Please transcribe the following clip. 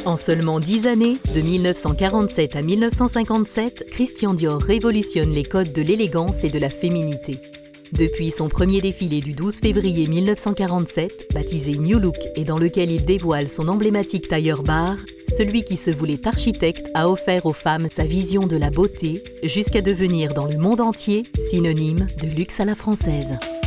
En seulement 10 années, de 1947 à 1957, Christian Dior révolutionne les codes de l'élégance et de la féminité. Depuis son premier défilé du 12 février 1947, baptisé New Look et dans lequel il dévoile son emblématique tailleur bar, celui qui se voulait architecte a offert aux femmes sa vision de la beauté, jusqu'à devenir dans le monde entier synonyme de luxe à la française.